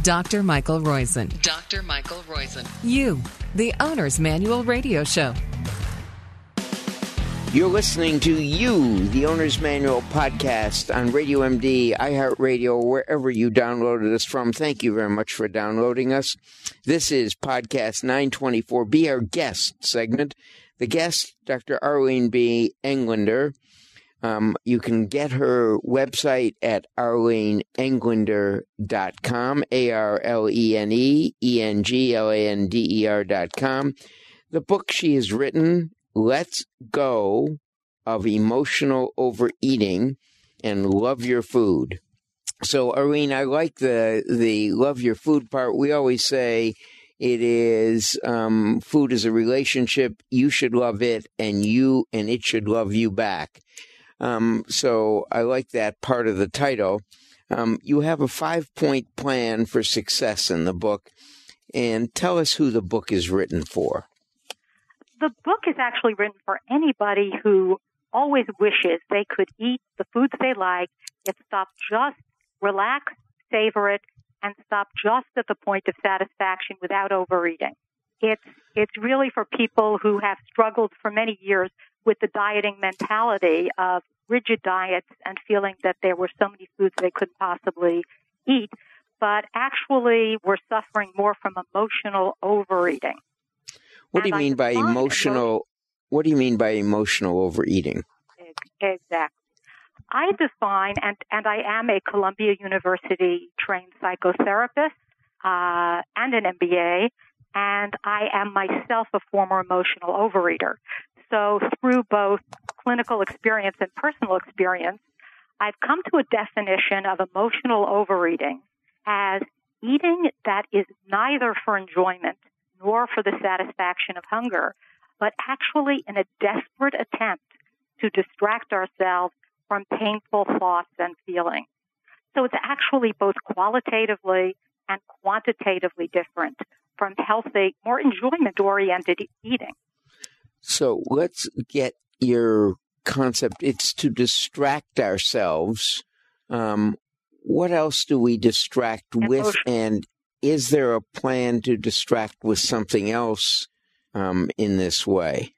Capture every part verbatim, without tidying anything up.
Doctor Michael Roizen. Doctor Michael Roizen. You, the Owner's Manual Radio Show. You're listening to You, the Owner's Manual podcast on Radio M D, iHeartRadio, wherever you downloaded us from. Thank you very much for downloading us. This is podcast nine twenty-four, Be Our Guest segment. The guest, Doctor Arlene B. Englander. Um, you can get her website at arlene englander dot com, A R L E N E E N G L A N D E R dot com. The book she has written, Let's Go of Emotional Overeating and Love Your Food. So, Arlene, I like the the love your food part. We always say it is um, food is a relationship. You should love it, and you and it should love you back. Um, so I like that part of the title. Um, you have a five-point plan for success in the book, and tell us who the book is written for. The book is actually written for anybody who always wishes they could eat the foods they like, yet stop just, relax, savor it, and stop just at the point of satisfaction without overeating. It's it's really for people who have struggled for many years with the dieting mentality of rigid diets and feeling that there were so many foods they couldn't possibly eat, but actually were suffering more from emotional overeating. What do you mean by emotional? What do you mean by emotional overeating? Exactly. I define, and, and I am a Columbia University trained psychotherapist uh, and an M B A, and I am myself a former emotional overeater. So through both clinical experience and personal experience, I've come to a definition of emotional overeating as eating that is neither for enjoyment nor for the satisfaction of hunger, but actually in a desperate attempt to distract ourselves from painful thoughts and feelings. So it's actually both qualitatively and quantitatively different from healthy, more enjoyment-oriented eating. So let's get your concept. It's to distract ourselves. Um, what else do we distract with? And is there a plan to distract with something else um, in this way?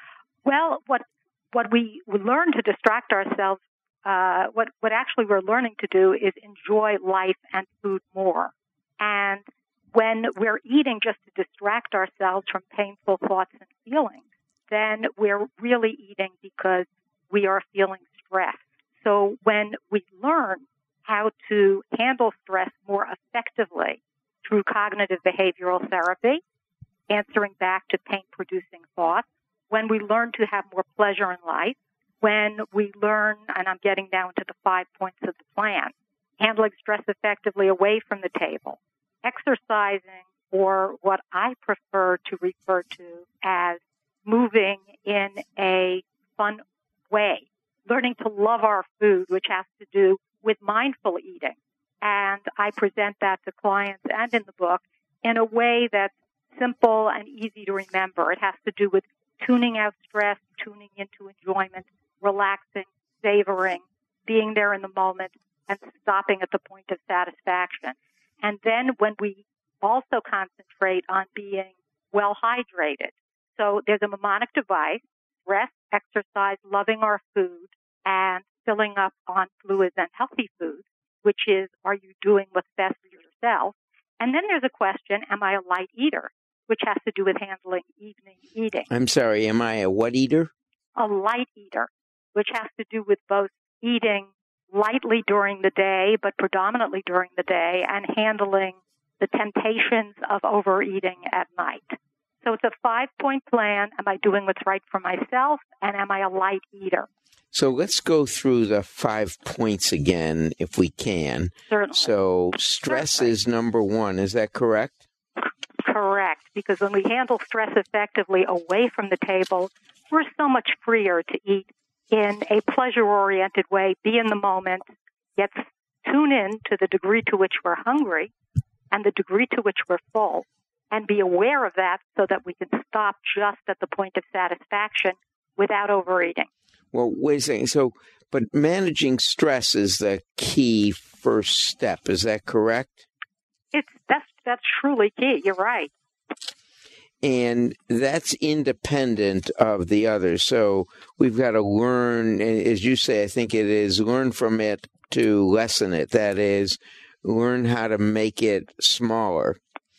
Well, what what we learn to distract ourselves, uh, what, what actually we're learning to do is enjoy life and food more. And when we're eating just to distract ourselves from painful thoughts and feelings, then we're really eating because we are feeling stress. So when we learn how to handle stress more effectively through cognitive behavioral therapy, answering back to pain-producing thoughts, when we learn to have more pleasure in life, when we learn, and I'm getting now into the five points of the plan, handling stress effectively away from the table, exercising, or what I prefer to refer to as moving in a fun way, learning to love our food, which has to do with mindful eating. And I present that to clients and in the book in a way that's simple and easy to remember. It has to do with tuning out stress, tuning into enjoyment, relaxing, savoring, being there in the moment, and stopping at the point of satisfaction. And then when we also concentrate on being well hydrated. So there's a mnemonic device, rest, exercise, loving our food, and filling up on fluids and healthy food, which is, are you doing what's best for yourself? And then there's a question, am I a light eater? Which has to do with handling evening eating. I'm sorry, am I a what eater? A light eater, which has to do with both eating lightly during the day, but predominantly during the day, and handling the temptations of overeating at night. So it's a five-point plan. Am I doing what's right for myself? And am I a light eater? So let's go through the five points again, if we can. Certainly. So stress Certainly. is number one. Is that correct? Correct. Because when we handle stress effectively away from the table, we're so much freer to eat in a pleasure-oriented way, be in the moment, yet tune in to the degree to which we're hungry and the degree to which we're full, and be aware of that so that we can stop just at the point of satisfaction without overeating. Well, wait a second. So, but managing stress is the key first step. Is that correct? it's that's that's truly key. You're right. And that's independent of the others. So we've got to learn, as you say, I think it is, learn from it to lessen it. That is, learn how to make it smaller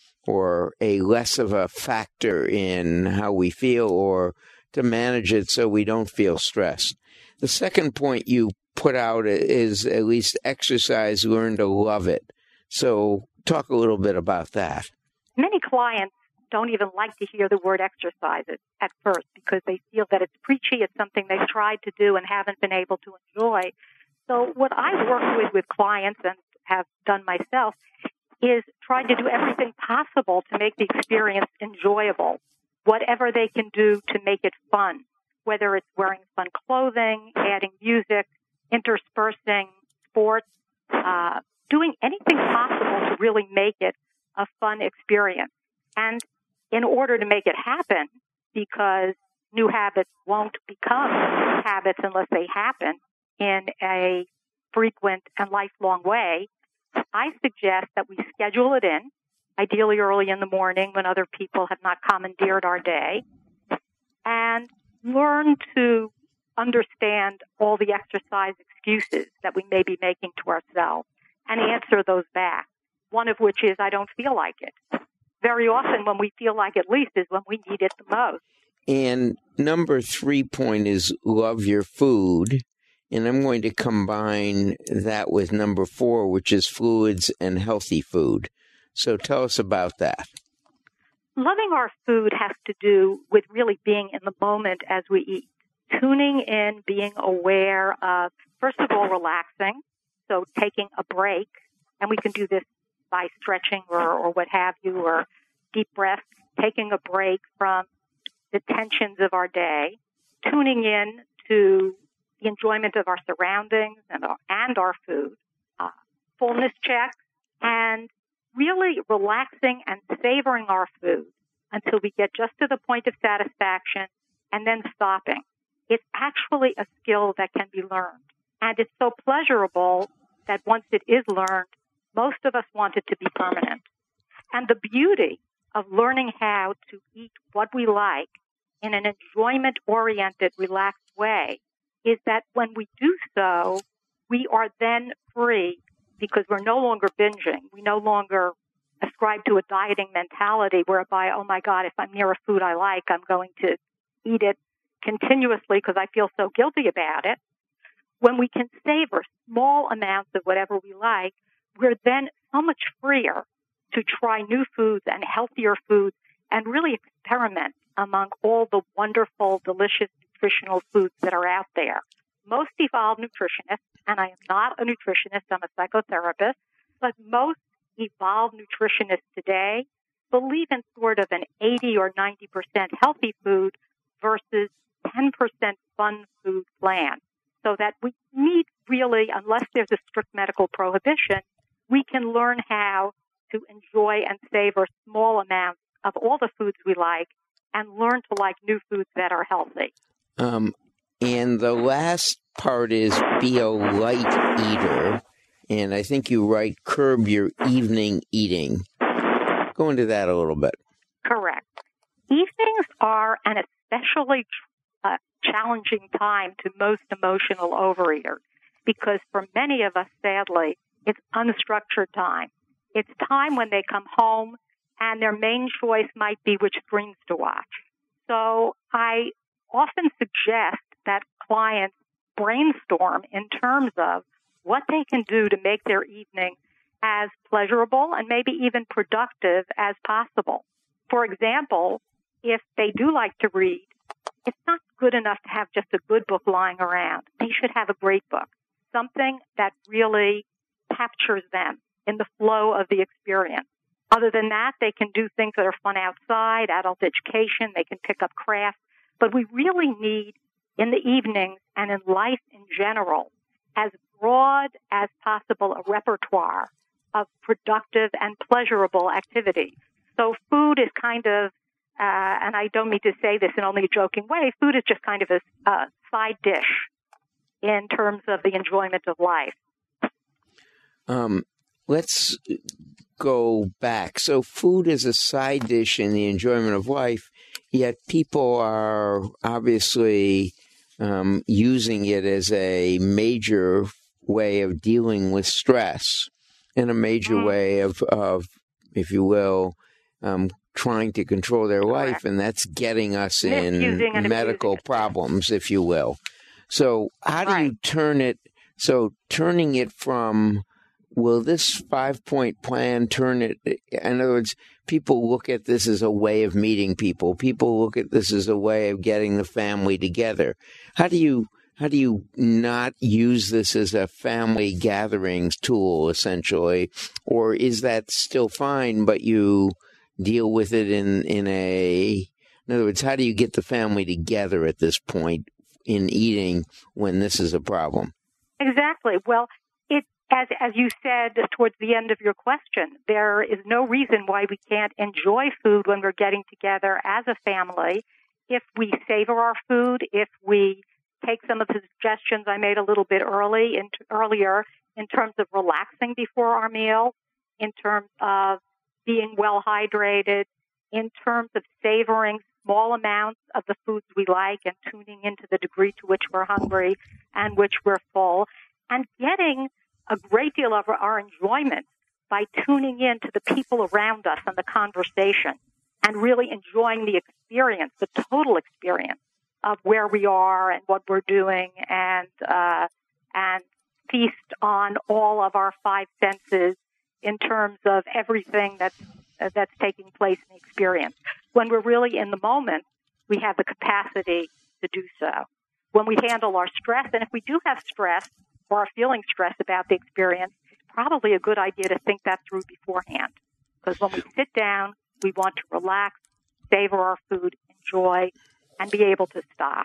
or a less of a factor in how we feel, or to manage it so we don't feel stressed. The second point you put out is at least exercise, learn to love it. So talk a little bit about that. Many clients don't even like to hear the word exercise at first because they feel that it's preachy, it's something they've tried to do and haven't been able to enjoy. So what I work with with clients and have done myself is trying to do everything possible to make the experience enjoyable, whatever they can do to make it fun, whether it's wearing fun clothing, adding music, interspersing sports, uh, doing anything possible to really make it a fun experience. And in order to make it happen, because new habits won't become habits unless they happen in a frequent and lifelong way, I suggest that we schedule it in, ideally early in the morning when other people have not commandeered our day, and learn to understand all the exercise excuses that we may be making to ourselves and answer those back, one of which is, I don't feel like it. Very often when we feel like it least is when we need it the most. And number three point is love your food. And I'm going to combine that with number four, which is fluids and healthy food. So tell us about that. Loving our food has to do with really being in the moment as we eat. Tuning in, being aware of, first of all, relaxing. So taking a break, and we can do this by stretching or, or what have you, or deep breath, taking a break from the tensions of our day, tuning in to the enjoyment of our surroundings and our, and our food, uh, fullness checks, and really relaxing and savoring our food until we get just to the point of satisfaction and then stopping. It's actually a skill that can be learned. And it's so pleasurable that once it is learned, most of us want it to be permanent. And the beauty of learning how to eat what we like in an enjoyment-oriented, relaxed way is that when we do so, we are then free because we're no longer binging. We no longer ascribe to a dieting mentality whereby, oh my God, if I'm near a food I like, I'm going to eat it continuously because I feel so guilty about it. When we can savor small amounts of whatever we like, we're then so much freer to try new foods and healthier foods and really experiment among all the wonderful, delicious, nutritional foods that are out there. Most evolved nutritionists, and I am not a nutritionist, I'm a psychotherapist, but most evolved nutritionists today believe in sort of an eighty or ninety percent healthy food versus ten percent fun food plan. So that we need really, unless there's a strict medical prohibition, we can learn how to enjoy and savor small amounts of all the foods we like and learn to like new foods that are healthy. Um, and the last part is be a light eater. And I think you write, curb your evening eating. Go into that a little bit. Correct. Evenings are an especially uh, challenging time to most emotional overeaters because for many of us, sadly, it's unstructured time. It's time when they come home and their main choice might be which screens to watch. So I often suggest that clients brainstorm in terms of what they can do to make their evening as pleasurable and maybe even productive as possible. For example, if they do like to read, it's not good enough to have just a good book lying around. They should have a great book, something that really captures them in the flow of the experience. Other than that, they can do things that are fun outside, adult education, they can pick up crafts. But we really need, in the evenings and in life in general, as broad as possible a repertoire of productive and pleasurable activities. So food is kind of, uh, and I don't mean to say this in only a joking way, food is just kind of a uh, side dish in terms of the enjoyment of life. Um, let's go back. So food is a side dish in the enjoyment of life, yet people are obviously um, using it as a major way of dealing with stress and a major mm. way of, of, if you will, um, trying to control their Correct. Life, and that's getting us Misusing in medical problems, if you will. So how do right. you turn it, so turning it from, will this five-point plan turn it, in other words, people look at this as a way of meeting people. People look at this as a way of getting the family together. How do you How do you not use this as a family gatherings tool, essentially? Or is that still fine, but you deal with it in, in a... In other words, how do you get the family together at this point in eating when this is a problem? Exactly. Well, it as as you said towards the end of your question, there is no reason why we can't enjoy food when we're getting together as a family if we savor our food, if we take some of the suggestions I made a little bit early in, earlier in terms of relaxing before our meal, in terms of being well hydrated, in terms of savoring small amounts of the foods we like and tuning into the degree to which we're hungry and which we're full, and getting a great deal of our enjoyment by tuning in to the people around us and the conversation and really enjoying the experience, the total experience of where we are and what we're doing, and uh, and feast on all of our five senses in terms of everything that's uh, that's taking place in the experience. When we're really in the moment, we have the capacity to do so. When we handle our stress, and if we do have stress or are feeling stressed about the experience, it's probably a good idea to think that through beforehand. Because when we sit down, we want to relax, savor our food, enjoy, and be able to stop.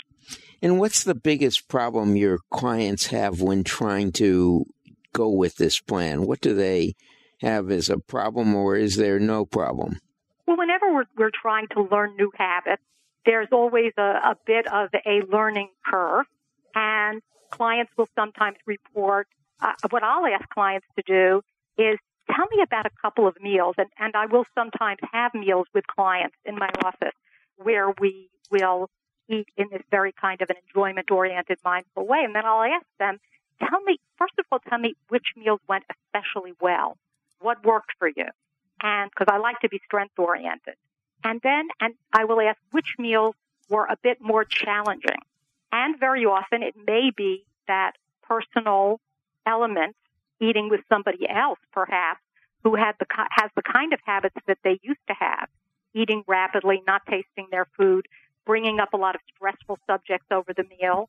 And what's the biggest problem your clients have when trying to go with this plan? What do they have as a problem, or is there no problem? Well, whenever we're, we're trying to learn new habits, there's always a, a bit of a learning curve, and clients will sometimes report, uh, what I'll ask clients to do is tell me about a couple of meals, and, and I will sometimes have meals with clients in my office where we will eat in this very kind of an enjoyment-oriented, mindful way. And then I'll ask them, tell me, first of all, tell me which meals went especially well. What worked for you? And because I like to be strength-oriented. And then and I will ask which meals were a bit more challenging. And very often it may be that personal element, eating with somebody else, perhaps, who had the has the kind of habits that they used to have, eating rapidly, not tasting their food, bringing up a lot of stressful subjects over the meal.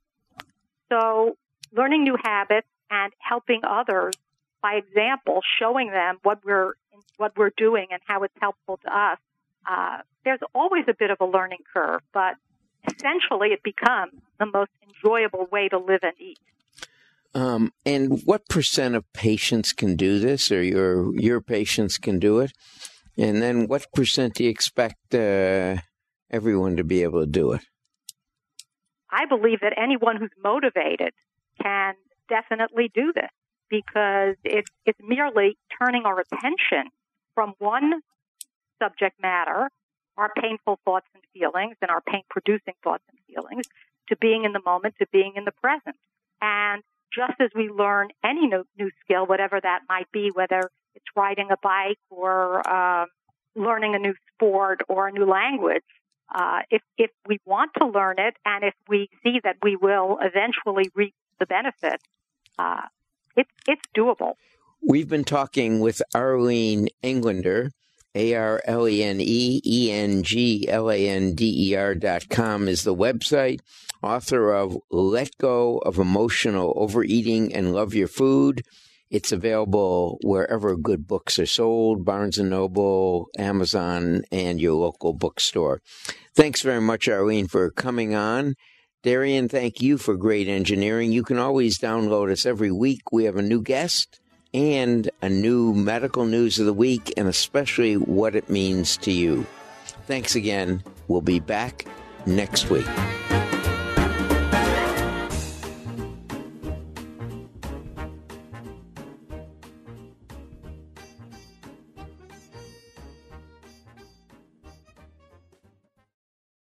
So learning new habits and helping others by example, showing them what we're what we're doing and how it's helpful to us. Uh, there's always a bit of a learning curve, but essentially it becomes the most enjoyable way to live and eat. Um, and what percent of patients can do this, or your your patients can do it? And then what percent do you expect uh, everyone to be able to do it? I believe that anyone who's motivated can definitely do this, because it's, it's merely turning our attention from one subject matter, our painful thoughts and feelings and our pain-producing thoughts and feelings, to being in the moment, to being in the present. And just as we learn any new, new skill, whatever that might be, whether it's riding a bike or um, learning a new sport or a new language, uh, if, if we want to learn it and if we see that we will eventually reap the benefit, uh, it, it's doable. We've been talking with Arlene Englander. A R L E N E E N G L A N D E R dot com is the website. Author of Let Go of Emotional Overeating and Love Your Food. It's available wherever good books are sold, Barnes and Noble, Amazon, and your local bookstore. Thanks very much, Arlene, for coming on. Darian, thank you for great engineering. You can always download us every week. We have a new guest and a new medical news of the week, and especially what it means to you. Thanks again. We'll be back next week.